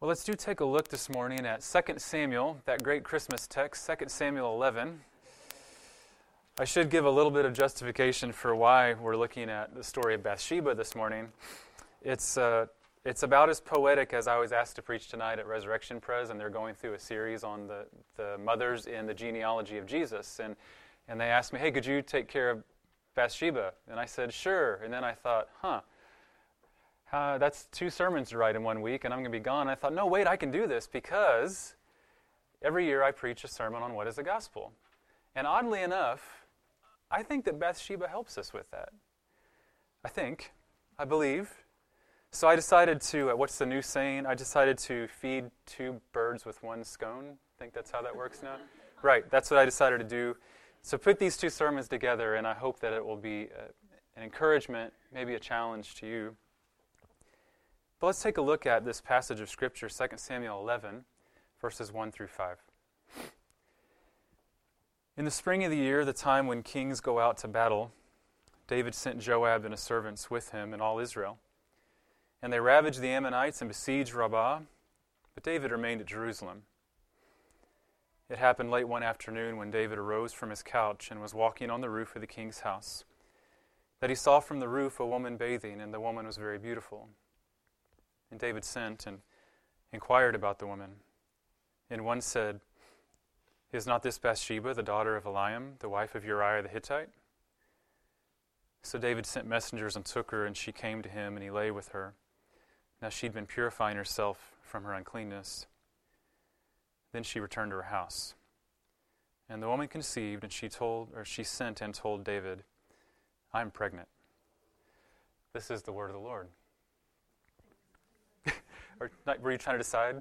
Well, let's take a look this morning at 2 Samuel, that great Christmas text, 2 Samuel 11. I should give a little bit of justification for why we're looking at the story of Bathsheba this morning. It's about as poetic as I was asked to preach tonight at Resurrection Pres, and they're going through a series on the mothers in the genealogy of Jesus. And they asked me, hey, could you take care of Bathsheba? And I said, sure. And then I thought, that's 2 sermons to write in 1 week, and I'm going to be gone. I thought, no, wait, I can do this because every year I preach a sermon on what is the gospel. And oddly enough, I think that Bathsheba helps us with that. I believe. So I decided to, what's the new saying? I decided to feed 2 birds with 1 scone. I think that's how that works now. Right, that's what I decided to do. So put these 2 sermons together, and I hope that it will be an encouragement, maybe a challenge to you. But let's take a look at this passage of Scripture, 2 Samuel 11, verses 1 through 5. In the spring of the year, the time when kings go out to battle, David sent Joab and his servants with him and all Israel. And they ravaged the Ammonites and besieged Rabbah, but David remained at Jerusalem. It happened late one afternoon when David arose from his couch and was walking on the roof of the king's house, that he saw from the roof a woman bathing, and the woman was very beautiful. And David sent and inquired about the woman. And one said, is not this Bathsheba, the daughter of Eliam, the wife of Uriah the Hittite? So David sent messengers and took her, and she came to him, and he lay with her. Now she'd been purifying herself from her uncleanness. Then she returned to her house. And the woman conceived, and she sent and told David, I'm pregnant. This is the word of the Lord. Were you trying to decide?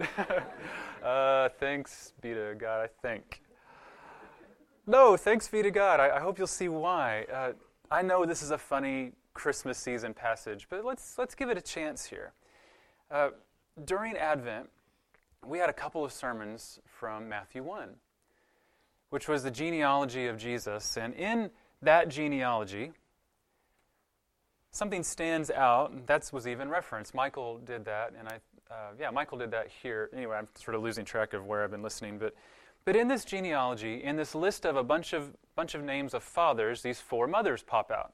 Thanks be to God, I think. No, thanks be to God. I hope you'll see why. I know this is a funny Christmas season passage, but let's give it a chance here. During Advent, we had a couple of sermons from Matthew 1, which was the genealogy of Jesus. And in that genealogy, something stands out, and that was even referenced. Michael did that, and Michael did that here. Anyway, I'm sort of losing track of where I've been listening, but in this genealogy, in this list of a bunch of names of fathers, these 4 mothers pop out: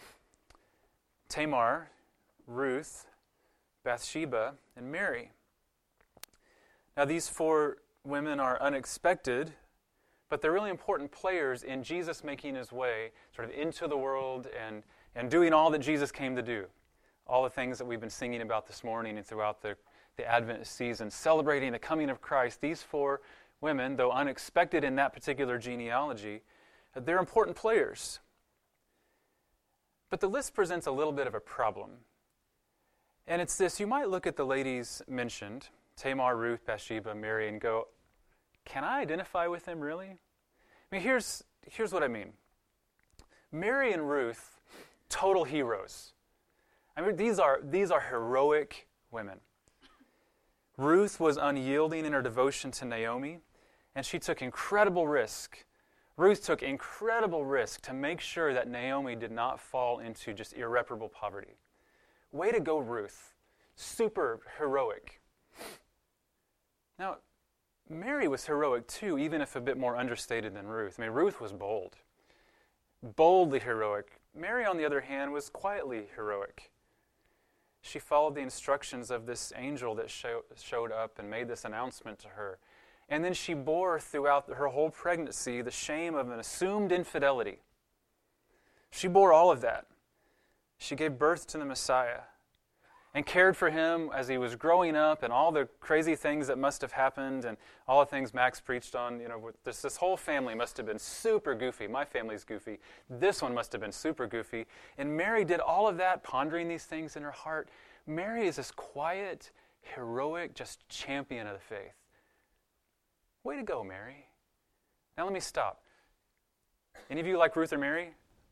Tamar, Ruth, Bathsheba, and Mary. Now, these 4 women are unexpected, but they're really important players in Jesus making his way sort of into the world and doing all that Jesus came to do. All the things that we've been singing about this morning and throughout the Advent season, celebrating the coming of Christ. These 4 women, though unexpected in that particular genealogy, they're important players. But the list presents a little bit of a problem. And it's this: you might look at the ladies mentioned, Tamar, Ruth, Bathsheba, Mary, and go, can I identify with them really? I mean, here's what I mean. Mary and Ruth, total heroes. I mean, these are heroic women. Ruth was unyielding in her devotion to Naomi, and she took incredible risk. Ruth took incredible risk to make sure that Naomi did not fall into just irreparable poverty. Way to go, Ruth. Super heroic. Now, Mary was heroic too, even if a bit more understated than Ruth. I mean, Ruth was bold. Boldly heroic. Mary, on the other hand, was quietly heroic. She followed the instructions of this angel that showed up and made this announcement to her. And then she bore throughout her whole pregnancy the shame of an assumed infidelity. She bore all of that. She gave birth to the Messiah and cared for him as he was growing up, and all the crazy things that must have happened and all the things Max preached on. You know, this whole family must have been super goofy. My family's goofy. This one must have been super goofy. And Mary did all of that, pondering these things in her heart. Mary is this quiet, heroic, just champion of the faith. Way to go, Mary. Now let me stop. Any of you like Ruth or Mary?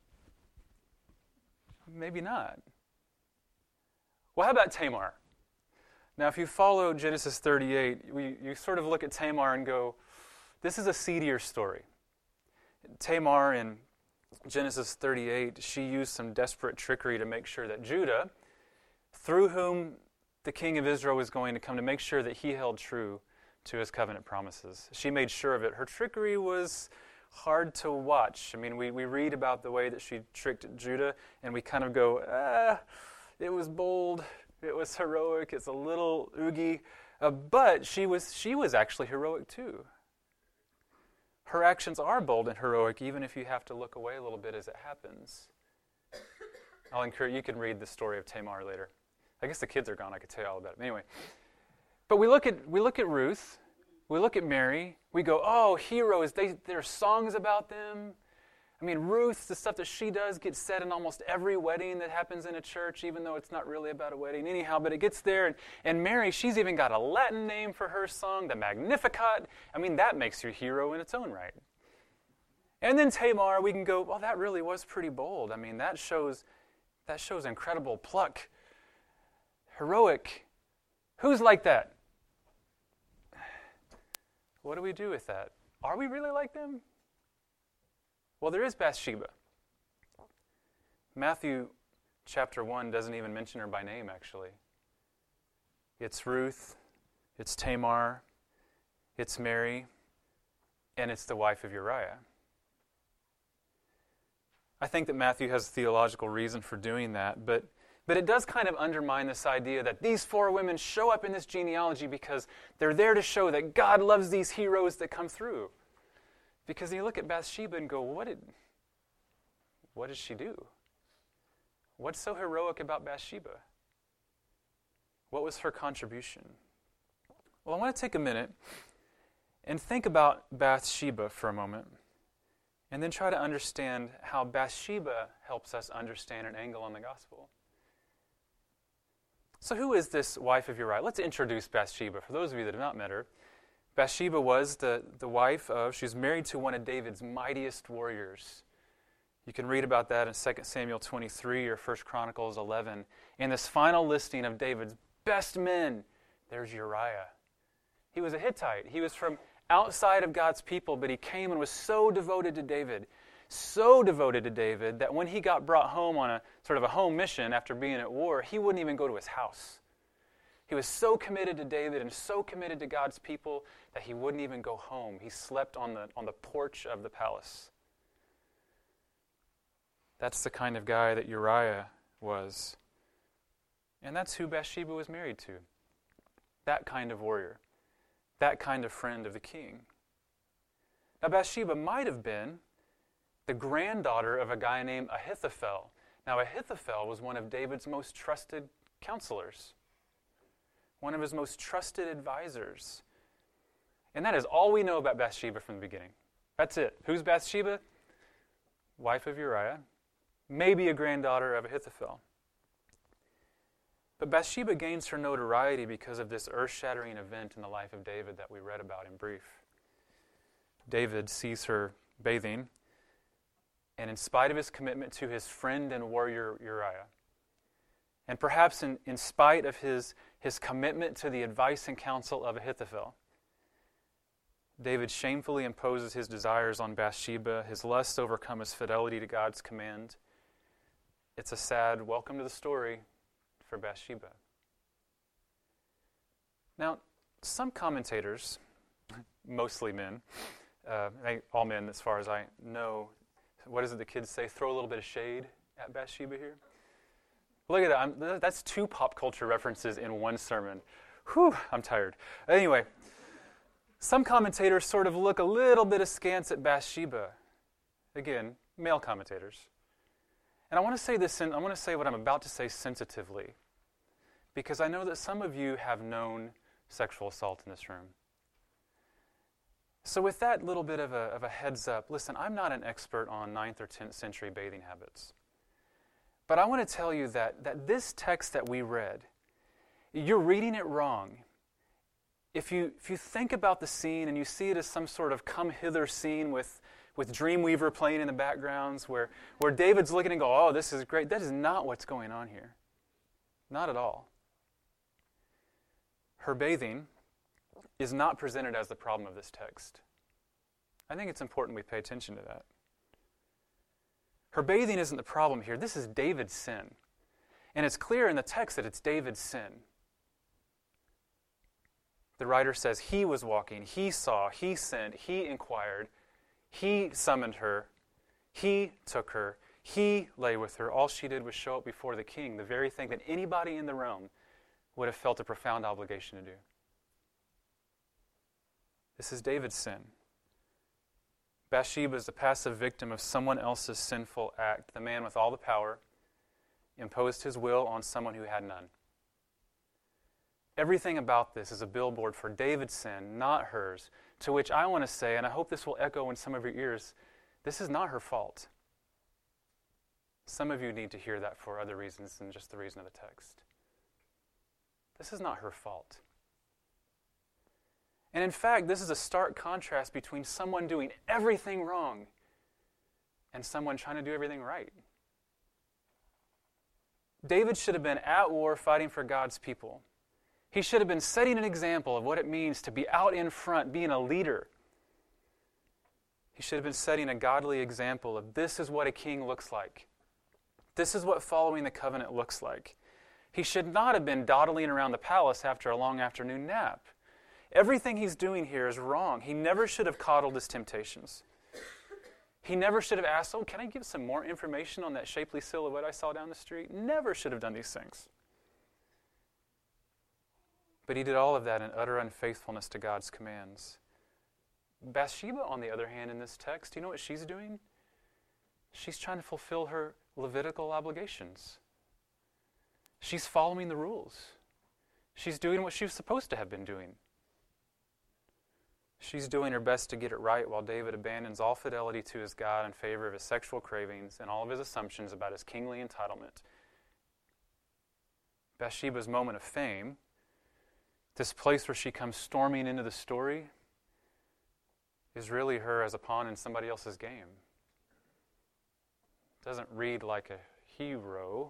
Maybe not. Well, how about Tamar? Now, if you follow Genesis 38, you sort of look at Tamar and go, this is a seedier story. Tamar in Genesis 38, she used some desperate trickery to make sure that Judah, through whom the king of Israel was going to come to make sure that he held true to his covenant promises. She made sure of it. Her trickery was hard to watch. I mean, we read about the way that she tricked Judah, and we kind of go, it was bold, it was heroic, it's a little oogie. But she was actually heroic too. Her actions are bold and heroic, even if you have to look away a little bit as it happens. I'll encourage you can read the story of Tamar later. I guess the kids are gone. I could tell you all about it. Anyway, but we look at Ruth, we look at Mary. We go, oh, heroes. There are songs about them. I mean, Ruth, the stuff that she does gets said in almost every wedding that happens in a church, even though it's not really about a wedding. Anyhow, but it gets there. And Mary, she's even got a Latin name for her song, the Magnificat. I mean, that makes you a hero in its own right. And then Tamar, we can go, well, that really was pretty bold. I mean, that shows incredible pluck. Heroic. Who's like that? What do we do with that? Are we really like them? Well, there is Bathsheba. Matthew chapter 1 doesn't even mention her by name, actually. It's Ruth, it's Tamar, it's Mary, and it's the wife of Uriah. I think that Matthew has a theological reason for doing that, but it does kind of undermine this idea that these four women show up in this genealogy because they're there to show that God loves these heroes that come through. Because you look at Bathsheba and go, what did she do? What's so heroic about Bathsheba? What was her contribution? Well, I want to take a minute and think about Bathsheba for a moment, and then try to understand how Bathsheba helps us understand an angle on the gospel. So who is this wife of Uriah? Let's introduce Bathsheba. For those of you that have not met her, Bathsheba was the wife of, she was married to one of David's mightiest warriors. You can read about that in 2 Samuel 23 or 1 Chronicles 11. In this final listing of David's best men, there's Uriah. He was a Hittite. He was from outside of God's people, but he came and was so devoted to David that when he got brought home on a sort of a home mission after being at war, he wouldn't even go to his house. He was so committed to David and so committed to God's people that he wouldn't even go home. He slept on the porch of the palace. That's the kind of guy that Uriah was. And that's who Bathsheba was married to. That kind of warrior. That kind of friend of the king. Now Bathsheba might have been the granddaughter of a guy named Ahithophel. Now Ahithophel was one of David's most trusted counselors. One of his most trusted advisors. And that is all we know about Bathsheba from the beginning. That's it. Who's Bathsheba? Wife of Uriah. Maybe a granddaughter of Ahithophel. But Bathsheba gains her notoriety because of this earth-shattering event in the life of David that we read about in brief. David sees her bathing, and in spite of his commitment to his friend and warrior Uriah, and perhaps in spite of his commitment to the advice and counsel of Ahithophel, David shamefully imposes his desires on Bathsheba. His lust overcome his fidelity to God's command. It's a sad welcome to the story for Bathsheba. Now, some commentators, mostly men, all men as far as I know, what is it the kids say? Throw a little bit of shade at Bathsheba here. Look at that. That's two pop culture references in one sermon. Whew, I'm tired. Anyway, some commentators sort of look a little bit askance at Bathsheba. Again, male commentators. And I want to say this, and I want to say what I'm about to say sensitively, because I know that some of you have known sexual assault in this room. So with that little bit of a heads up, listen, I'm not an expert on 9th or 10th century bathing habits. But I want to tell you that this text that we read, you're reading it wrong. If you think about the scene and you see it as some sort of come hither scene with Dreamweaver playing in the backgrounds where David's looking and go, oh, this is great. That is not what's going on here. Not at all. Her bathing is not presented as the problem of this text. I think it's important we pay attention to that. Her bathing isn't the problem here. This is David's sin. And it's clear in the text that it's David's sin. The writer says he was walking, he saw, he sent, he inquired, he summoned her, he took her, he lay with her. All she did was show up before the king, the very thing that anybody in the realm would have felt a profound obligation to do. This is David's sin. Bathsheba is the passive victim of someone else's sinful act. The man with all the power imposed his will on someone who had none. Everything about this is a billboard for David's sin, not hers, to which I want to say, and I hope this will echo in some of your ears, this is not her fault. Some of you need to hear that for other reasons than just the reason of the text. This is not her fault. And in fact, this is a stark contrast between someone doing everything wrong and someone trying to do everything right. David should have been at war fighting for God's people. He should have been setting an example of what it means to be out in front, being a leader. He should have been setting a godly example of this is what a king looks like. This is what following the covenant looks like. He should not have been dawdling around the palace after a long afternoon nap. Everything he's doing here is wrong. He never should have coddled his temptations. He never should have asked, can I give some more information on that shapely silhouette I saw down the street? Never should have done these things. But he did all of that in utter unfaithfulness to God's commands. Bathsheba, on the other hand, in this text, do you know what she's doing? She's trying to fulfill her Levitical obligations. She's following the rules. She's doing what she was supposed to have been doing. She's doing her best to get it right while David abandons all fidelity to his God in favor of his sexual cravings and all of his assumptions about his kingly entitlement. Bathsheba's moment of fame, this place where she comes storming into the story, is really her as a pawn in somebody else's game. Doesn't read like a hero.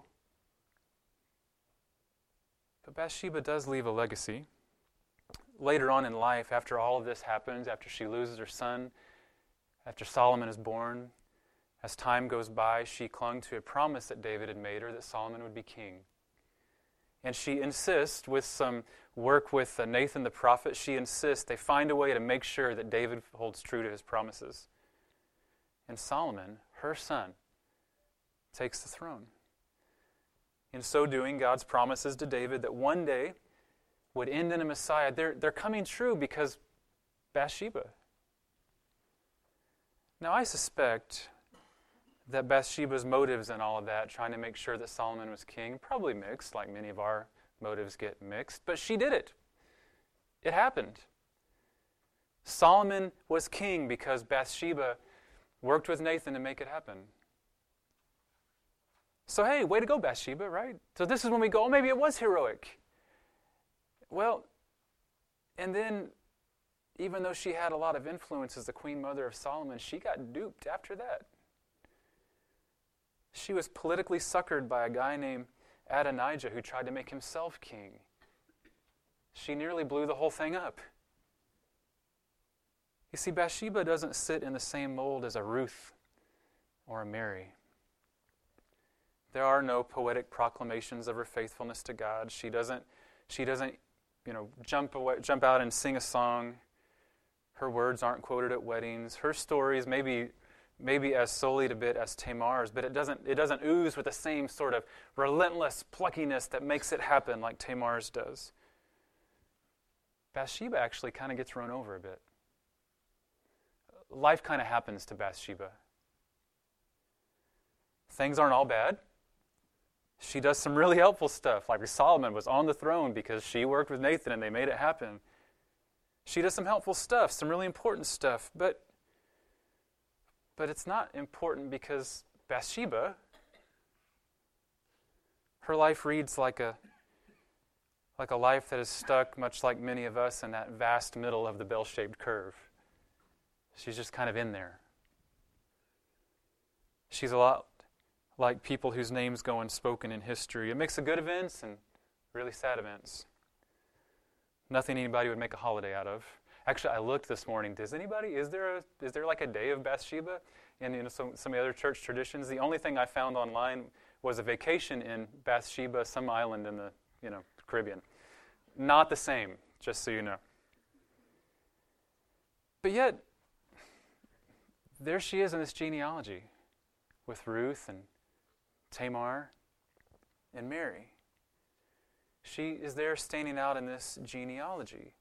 But Bathsheba does leave a legacy. Later on in life, after all of this happens, after she loses her son, after Solomon is born, as time goes by, she clung to a promise that David had made her that Solomon would be king. And she insists, with some work with Nathan the prophet, she insists they find a way to make sure that David holds true to his promises. And Solomon, her son, takes the throne. In so doing, God's promises to David that one day would end in a Messiah, they're coming true because Bathsheba. Now, I suspect that Bathsheba's motives in all of that, trying to make sure that Solomon was king, probably mixed, like many of our motives get mixed, but she did it. It happened. Solomon was king because Bathsheba worked with Nathan to make it happen. So, hey, way to go, Bathsheba, right? So this is when we go, maybe it was heroic. Well, and then, even though she had a lot of influence as the queen mother of Solomon, she got duped after that. She was politically succored by a guy named Adonijah who tried to make himself king. She nearly blew the whole thing up. You see, Bathsheba doesn't sit in the same mold as a Ruth or a Mary. There are no poetic proclamations of her faithfulness to God. She doesn't jump out and sing a song. Her words aren't quoted at weddings. Her stories maybe as sullied a bit as Tamar's, but it doesn't ooze with the same sort of relentless pluckiness that makes it happen like Tamar's does. Bathsheba actually kind of gets run over a bit. Life kind of happens to Bathsheba. Things aren't all bad. She does some really helpful stuff, like Solomon was on the throne because she worked with Nathan and they made it happen. She does some helpful stuff, some really important stuff, but it's not important because Bathsheba, her life reads like a life that is stuck, much like many of us, in that vast middle of the bell-shaped curve. She's just kind of in there. She's a lot like people whose names go unspoken in history. A mix of good events and really sad events. Nothing anybody would make a holiday out of. Actually, I looked this morning. Is there like a day of Bathsheba in some of the other church traditions? The only thing I found online was a vacation in Bathsheba, some island in the Caribbean. Not the same, just so you know. But yet, there she is in this genealogy with Ruth and Tamar and Mary. She is there standing out in this genealogy.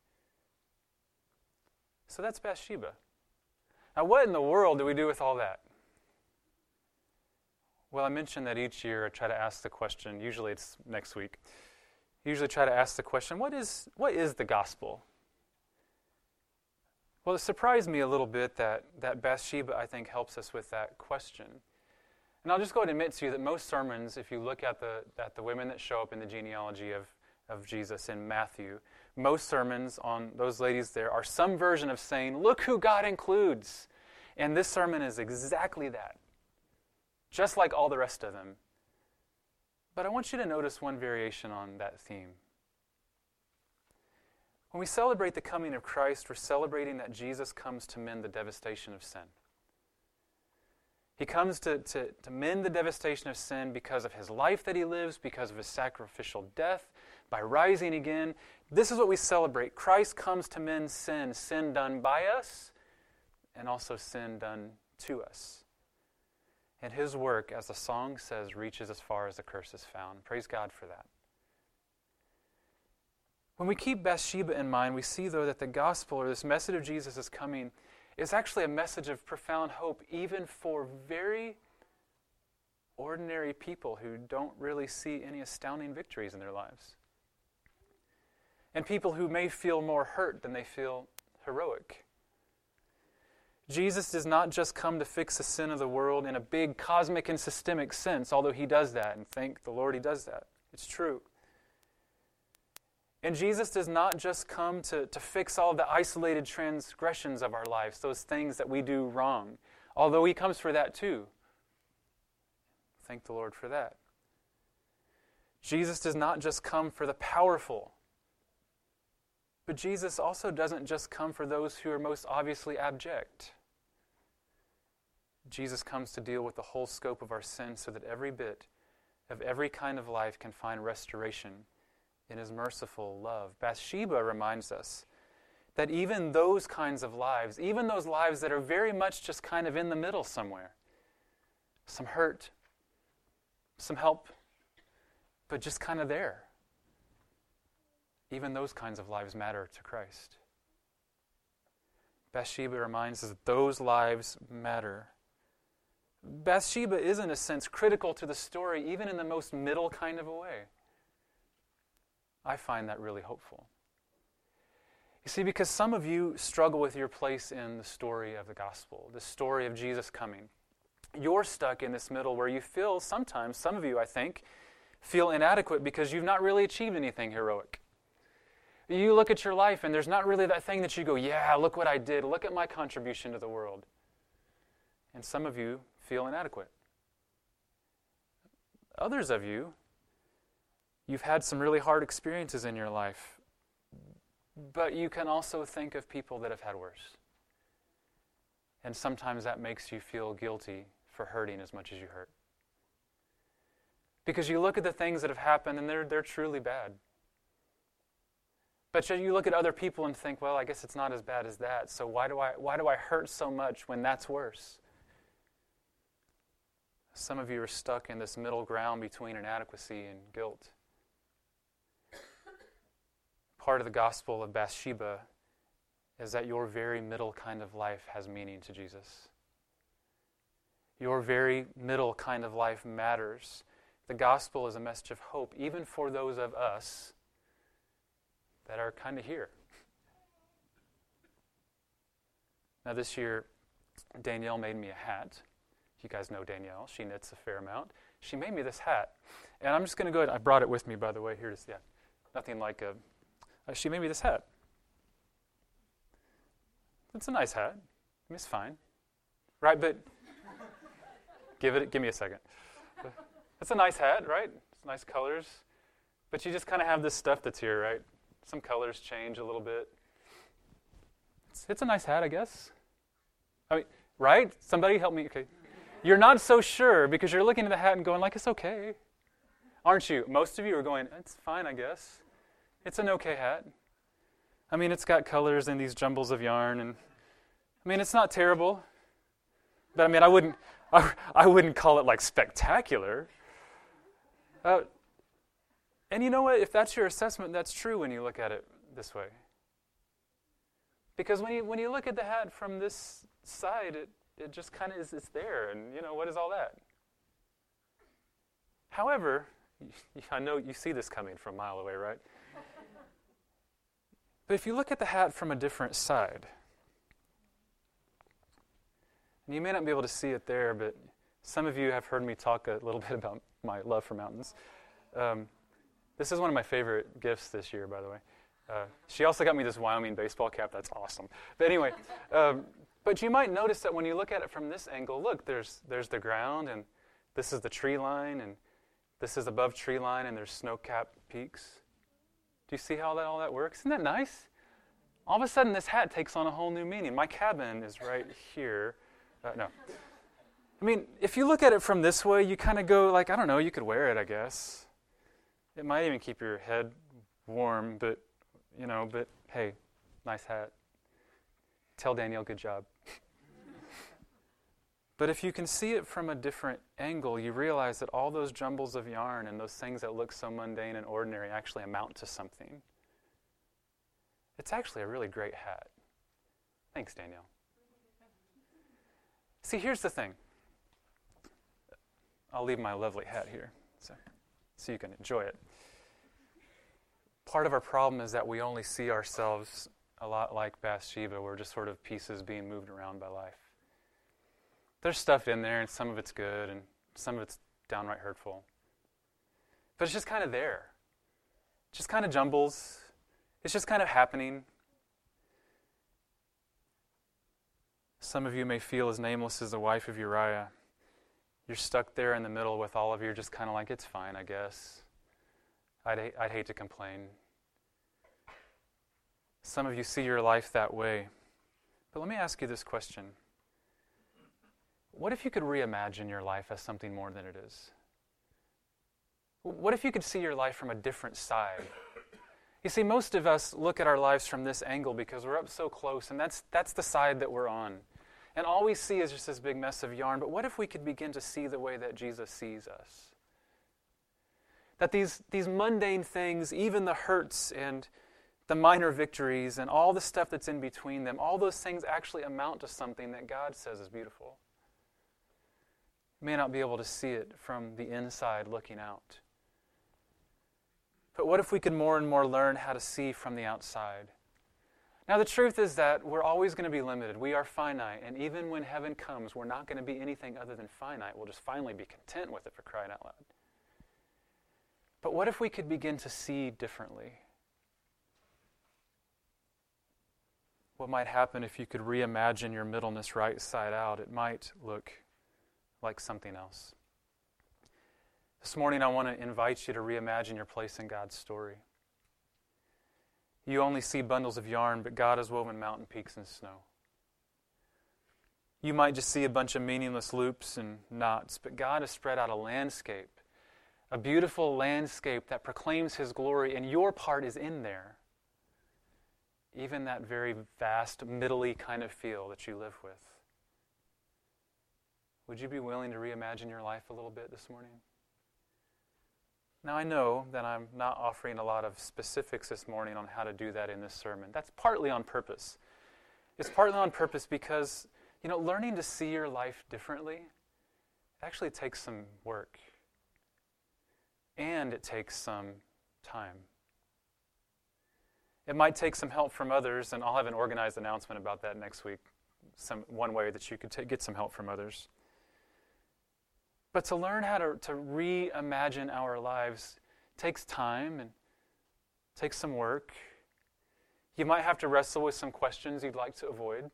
So that's Bathsheba. Now, what in the world do we do with all that? Well, I mentioned that each year I try to ask the question, usually it's next week, usually try to ask the question, what is the gospel? Well, it surprised me a little bit that Bathsheba, I think, helps us with that question. And I'll just go ahead and admit to you that most sermons, if you look at the women that show up in the genealogy of Jesus in Matthew, most sermons on those ladies there are some version of saying, look who God includes. And this sermon is exactly that, just like all the rest of them. But I want you to notice one variation on that theme. When we celebrate the coming of Christ, we're celebrating that Jesus comes to mend the devastation of sin. He comes to mend the devastation of sin because of his life that he lives, because of his sacrificial death, by rising again. This is what we celebrate. Christ comes to mend sin done by us, and also sin done to us. And his work, as the song says, reaches as far as the curse is found. Praise God for that. When we keep Bathsheba in mind, we see, though, that the gospel, or this message of Jesus is coming, is actually a message of profound hope, even for very ordinary people who don't really see any astounding victories in their lives. And people who may feel more hurt than they feel heroic. Jesus does not just come to fix the sin of the world in a big cosmic and systemic sense, although he does that, and thank the Lord he does that. It's true. And Jesus does not just come to fix all of the isolated transgressions of our lives, those things that we do wrong, although he comes for that too. Thank the Lord for that. Jesus does not just come for the powerful, but Jesus also doesn't just come for those who are most obviously abject. Jesus comes to deal with the whole scope of our sin so that every bit of every kind of life can find restoration in his merciful love. Bathsheba reminds us that even those kinds of lives, even those lives that are very much just kind of in the middle somewhere, some hurt, some help, but just kind of there, even those kinds of lives matter to Christ. Bathsheba reminds us that those lives matter. Bathsheba is, in a sense, critical to the story, even in the most middle kind of a way. I find that really hopeful. You see, because some of you struggle with your place in the story of the gospel, the story of Jesus coming. You're stuck in this middle where you feel sometimes, some of you, I think, feel inadequate because you've not really achieved anything heroic. You look at your life and there's not really that thing that you go, yeah, look what I did. Look at my contribution to the world. And some of you feel inadequate. Others of you, you've had some really hard experiences in your life, but you can also think of people that have had worse. And sometimes that makes you feel guilty for hurting as much as you hurt. Because you look at the things that have happened and they're truly bad. But you look at other people and think, well, I guess it's not as bad as that, so why do I hurt so much when that's worse? Some of you are stuck in this middle ground between inadequacy and guilt. Part of the gospel of Bathsheba is that your very middle kind of life has meaning to Jesus. Your very middle kind of life matters. The gospel is a message of hope, even for those of us that are kind of here. Now this year, Danielle made me a hat. You guys know Danielle. She knits a fair amount. She made me this hat. And I'm just going to go ahead. I brought it with me, by the way. Here it is. Yeah. Nothing like a... she made me this hat. It's a nice hat. I mean, it's fine. Right, but... give me a second. It's a nice hat, right? It's nice colors. But you just kind of have this stuff that's here, right? Some colors change a little bit. It's a nice hat, I guess. I mean, right? Somebody help me. Okay. You're not so sure because you're looking at the hat and going like, it's okay. Aren't you? Most of you are going, it's fine, I guess. It's an okay hat. I mean, it's got colors and these jumbles of yarn, and I mean, it's not terrible, but I mean, I wouldn't call it like spectacular. And you know what? If that's your assessment, that's true when you look at it this way. Because when you look at the hat from this side, it just kind of is, it's there, and what is all that? However, I know you see this coming from a mile away, right? But if you look at the hat from a different side, and you may not be able to see it there, but some of you have heard me talk a little bit about my love for mountains. This is one of my favorite gifts this year, by the way. She also got me this Wyoming baseball cap. That's awesome. But anyway, but you might notice that when you look at it from this angle, look, there's the ground, and this is the tree line, and this is above tree line, and there's snow-capped peaks. Do you see how all that works? Isn't that nice? All of a sudden, this hat takes on a whole new meaning. My cabin is right here. No. I mean, if you look at it from this way, you kind of go like, I don't know, you could wear it, I guess. It might even keep your head warm, but hey, nice hat. Tell Danielle, good job. But if you can see it from a different angle, you realize that all those jumbles of yarn and those things that look so mundane and ordinary actually amount to something. It's actually a really great hat. Thanks, Danielle. See, here's the thing. I'll leave my lovely hat here so you can enjoy it. Part of our problem is that we only see ourselves a lot like Bathsheba. We're just sort of pieces being moved around by life. There's stuff in there, and some of it's good, and some of it's downright hurtful. But it's just kind of there. It just kind of jumbles. It's just kind of happening. Some of you may feel as nameless as the wife of Uriah. You're stuck there in the middle with all of you, just kind of like, it's fine, I guess. I'd hate to complain. Some of you see your life that way. But let me ask you this question. What if you could reimagine your life as something more than it is? What if you could see your life from a different side? You see, most of us look at our lives from this angle because we're up so close, and that's the side that we're on. And all we see is just this big mess of yarn. But what if we could begin to see the way that Jesus sees us? That these mundane things, even the hurts and the minor victories and all the stuff that's in between them, all those things actually amount to something that God says is beautiful. You may not be able to see it from the inside looking out. But what if we could more and more learn how to see from the outside? Now, the truth is that we're always going to be limited. We are finite, and even when heaven comes, we're not going to be anything other than finite. We'll just finally be content with it, for crying out loud. But what if we could begin to see differently? What might happen if you could reimagine your middleness right side out? It might look like something else. This morning, I want to invite you to reimagine your place in God's story. You only see bundles of yarn, but God has woven mountain peaks and snow. You might just see a bunch of meaningless loops and knots, but God has spread out a landscape, a beautiful landscape that proclaims His glory, and your part is in there. Even that very vast, middle-y kind of feel that you live with. Would you be willing to reimagine your life a little bit this morning? Now, I know that I'm not offering a lot of specifics this morning on how to do that in this sermon. That's partly on purpose. It's partly on purpose because, learning to see your life differently actually takes some work. And it takes some time. It might take some help from others, and I'll have an organized announcement about that next week. One way that you could get some help from others. But to learn how to reimagine our lives takes time and takes some work. You might have to wrestle with some questions you'd like to avoid.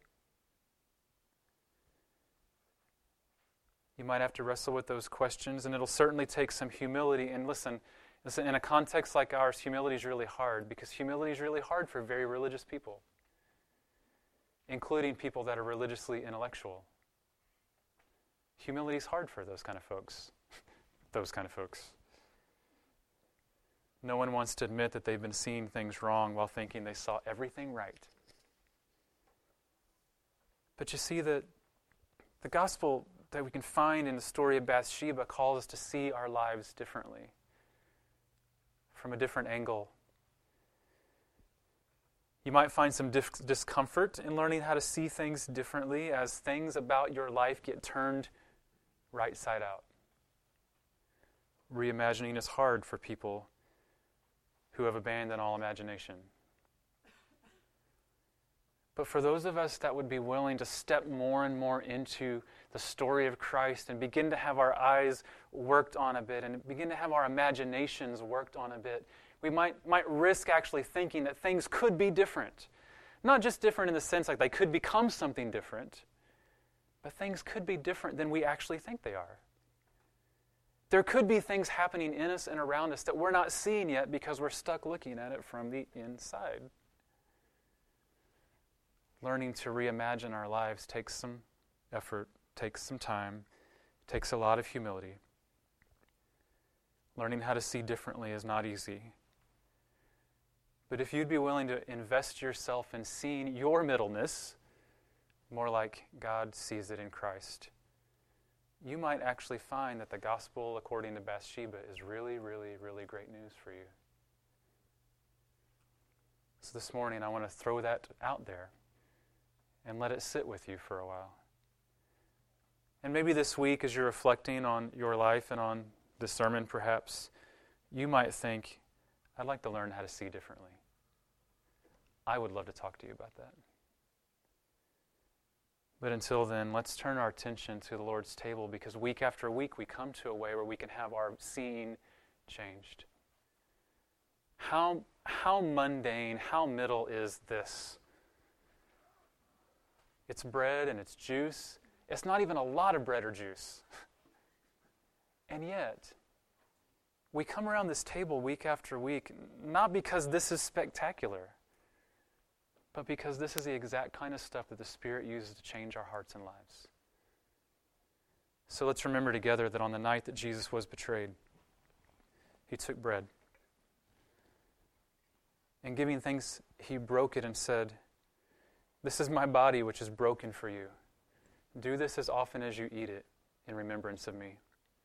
You might have to wrestle with those questions, and it'll certainly take some humility. And listen, in a context like ours, humility is really hard because humility is really hard for very religious people, including people that are religiously intellectual. Humility is hard for those kind of folks. No one wants to admit that they've been seeing things wrong while thinking they saw everything right. But you see that the gospel that we can find in the story of Bathsheba calls us to see our lives differently, from a different angle. You might find some discomfort in learning how to see things differently as things about your life get turned right side out. Reimagining is hard for people who have abandoned all imagination. But for those of us that would be willing to step more and more into the story of Christ and begin to have our eyes worked on a bit and begin to have our imaginations worked on a bit, we might risk actually thinking that things could be different. Not just different in the sense like they could become something different, but things could be different than we actually think they are. There could be things happening in us and around us that we're not seeing yet because we're stuck looking at it from the inside. Learning to reimagine our lives takes some effort, takes some time, takes a lot of humility. Learning how to see differently is not easy. But if you'd be willing to invest yourself in seeing your middleness more like God sees it in Christ, you might actually find that the gospel according to Bathsheba is really, really, really great news for you. So this morning I want to throw that out there and let it sit with you for a while. And maybe this week, as you're reflecting on your life and on the sermon perhaps, you might think, I'd like to learn how to see differently. I would love to talk to you about that. But until then, let's turn our attention to the Lord's table, because week after week we come to a way where we can have our seeing changed. How mundane, how middle is this? It's bread and it's juice. It's not even a lot of bread or juice. And yet, we come around this table week after week, not because this is spectacular, but because this is the exact kind of stuff that the Spirit uses to change our hearts and lives. So let's remember together that on the night that Jesus was betrayed, He took bread. And giving thanks, He broke it and said, "This is my body which is broken for you. Do this as often as you eat it in remembrance of me."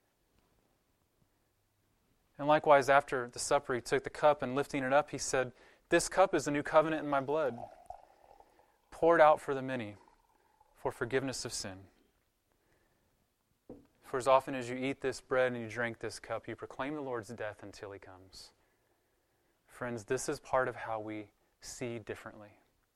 And likewise, after the supper, He took the cup, and lifting it up, He said, "This cup is the new covenant in my blood, poured out for the many for forgiveness of sin. For as often as you eat this bread and you drink this cup, you proclaim the Lord's death until He comes." Friends, this is part of how we see differently.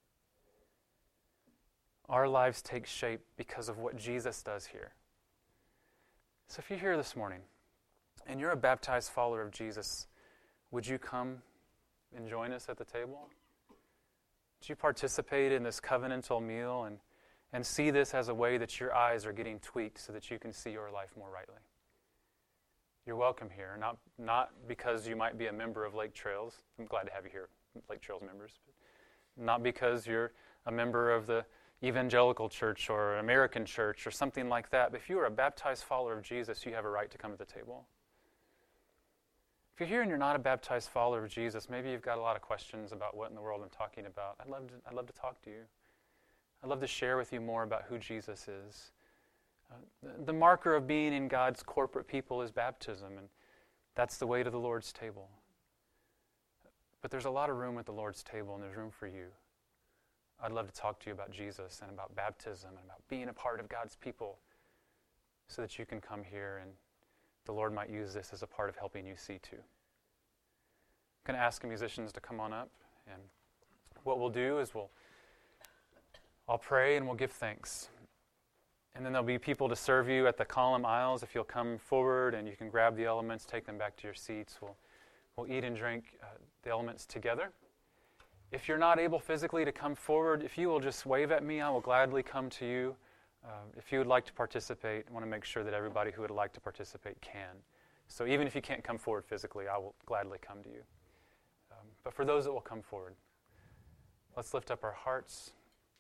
Our lives take shape because of what Jesus does here. So if you're here this morning and you're a baptized follower of Jesus, would you come and join us at the table? Would you participate in this covenantal meal and see this as a way that your eyes are getting tweaked so that you can see your life more rightly? You're welcome here, not because you might be a member of Lake Trails. I'm glad to have you here, Lake Trails members. But not because you're a member of the evangelical church or American church or something like that. But if you are a baptized follower of Jesus, you have a right to come to the table. If you're here and you're not a baptized follower of Jesus, maybe you've got a lot of questions about what in the world I'm talking about. I'd love to talk to you. I'd love to share with you more about who Jesus is. The marker of being in God's corporate people is baptism, and that's the way to the Lord's table. But there's a lot of room at the Lord's table, and there's room for you. I'd love to talk to you about Jesus and about baptism and about being a part of God's people so that you can come here and the Lord might use this as a part of helping you see too. I'm going to ask the musicians to come on up, and what we'll do is I'll pray and we'll give thanks. And then there'll be people to serve you at the column aisles. If you'll come forward and you can grab the elements, take them back to your seats. We'll eat and drink the elements together. If you're not able physically to come forward, if you will just wave at me, I will gladly come to you. If you would like to participate, I want to make sure that everybody who would like to participate can. So even if you can't come forward physically, I will gladly come to you. But for those that will come forward, let's lift up our hearts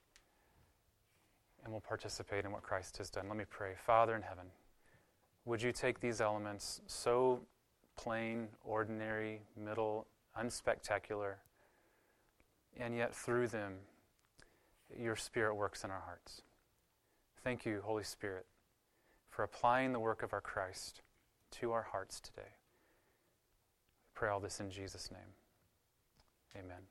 and we'll participate in what Christ has done. Let me pray. Father in heaven, would you take these elements, so plain, ordinary, middle, unspectacular, and yet through them, your Spirit works in our hearts. Thank you, Holy Spirit, for applying the work of our Christ to our hearts today. I pray all this in Jesus' name. Amen.